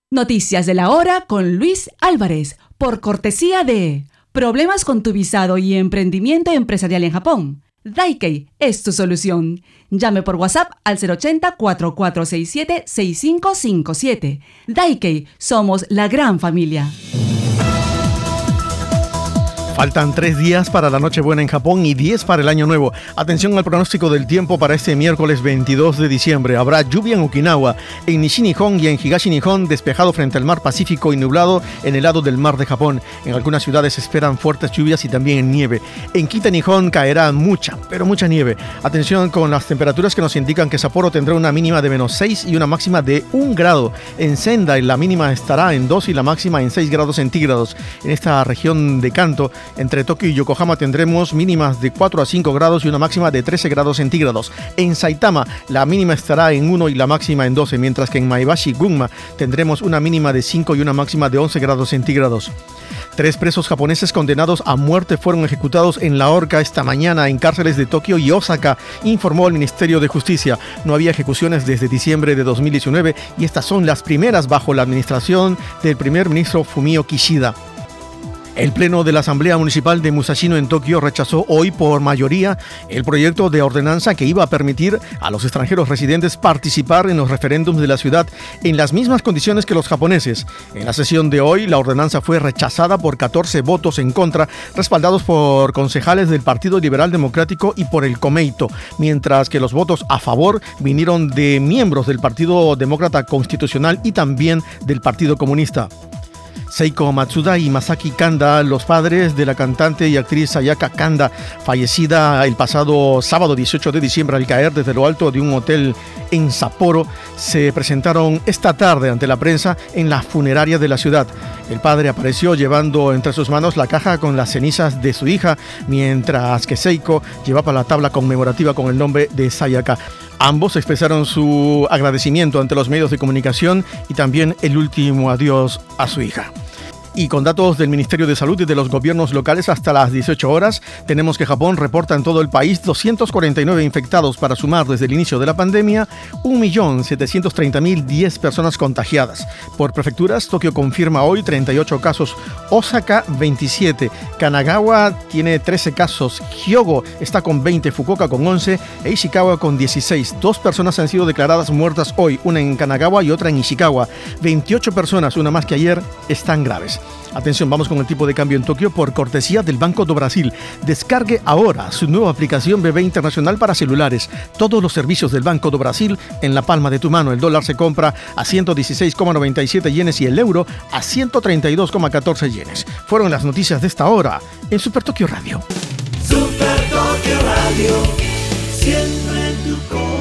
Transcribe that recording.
Noticias de la hora con Luis Álvarez, por cortesía de Problemas con tu visado y emprendimiento empresarial en Japón. Daikei es tu solución. Llame por WhatsApp al 080-4467-6557. Daikei, somos la gran familia. Faltan 3 días para la Nochebuena en Japón y 10 para el Año Nuevo. Atención al pronóstico del tiempo para este miércoles 22 de diciembre. Habrá lluvia en Okinawa, en Nishi-Nihon y en Higashi-Nihon, despejado frente al mar Pacífico y nublado en el lado del mar de Japón. En algunas ciudades se esperan fuertes lluvias y también nieve. En Kita-Nihon caerá mucha, pero mucha nieve. Atención con las temperaturas que nos indican que Sapporo tendrá una mínima de -6 y una máxima de 1 grado. En Sendai la mínima estará en 2 y la máxima en 6 grados centígrados. En esta región de Kanto, entre Tokio y Yokohama, tendremos mínimas de 4 a 5 grados y una máxima de 13 grados centígrados. En Saitama, la mínima estará en 1 y la máxima en 12, mientras que en Maebashi, Gunma, tendremos una mínima de 5 y una máxima de 11 grados centígrados. 3 presos japoneses condenados a muerte fueron ejecutados en la horca esta mañana en cárceles de Tokio y Osaka, informó el Ministerio de Justicia. No había ejecuciones desde diciembre de 2019 y estas son las primeras bajo la administración del primer ministro Fumio Kishida. El Pleno de la Asamblea Municipal de Musashino en Tokio rechazó hoy por mayoría el proyecto de ordenanza que iba a permitir a los extranjeros residentes participar en los referéndums de la ciudad en las mismas condiciones que los japoneses. En la sesión de hoy, la ordenanza fue rechazada por 14 votos en contra, respaldados por concejales del Partido Liberal Democrático y por el Komeito, mientras que los votos a favor vinieron de miembros del Partido Demócrata Constitucional y también del Partido Comunista. Seiko Matsuda y Masaki Kanda, los padres de la cantante y actriz Sayaka Kanda, fallecida el pasado sábado 18 de diciembre al caer desde lo alto de un hotel en Sapporo, se presentaron esta tarde ante la prensa en la funeraria de la ciudad. El padre apareció llevando entre sus manos la caja con las cenizas de su hija, mientras que Seiko llevaba la tabla conmemorativa con el nombre de Sayaka. Ambos expresaron su agradecimiento ante los medios de comunicación y también el último adiós a su hija. Y con datos del Ministerio de Salud y de los gobiernos locales hasta las 18 horas, tenemos que Japón reporta en todo el país 249 infectados para sumar desde el inicio de la pandemia 1.730.010 personas contagiadas. Por prefecturas, Tokio confirma hoy 38 casos, Osaka 27, Kanagawa tiene 13 casos, Hyogo está con 20, Fukuoka con 11 e Ishikawa con 16. 2 personas han sido declaradas muertas hoy, una en Kanagawa y otra en Ishikawa. 28 personas, una más que ayer, están graves. Atención, vamos con el tipo de cambio en Tokio por cortesía del Banco do Brasil. Descargue ahora su nueva aplicación BB Internacional para celulares. Todos los servicios del Banco do Brasil en la palma de tu mano. El dólar se compra a 116,97 yenes y el euro a 132,14 yenes. Fueron las noticias de esta hora en Super Tokio Radio. Super Tokio Radio, siempre en tu corazón.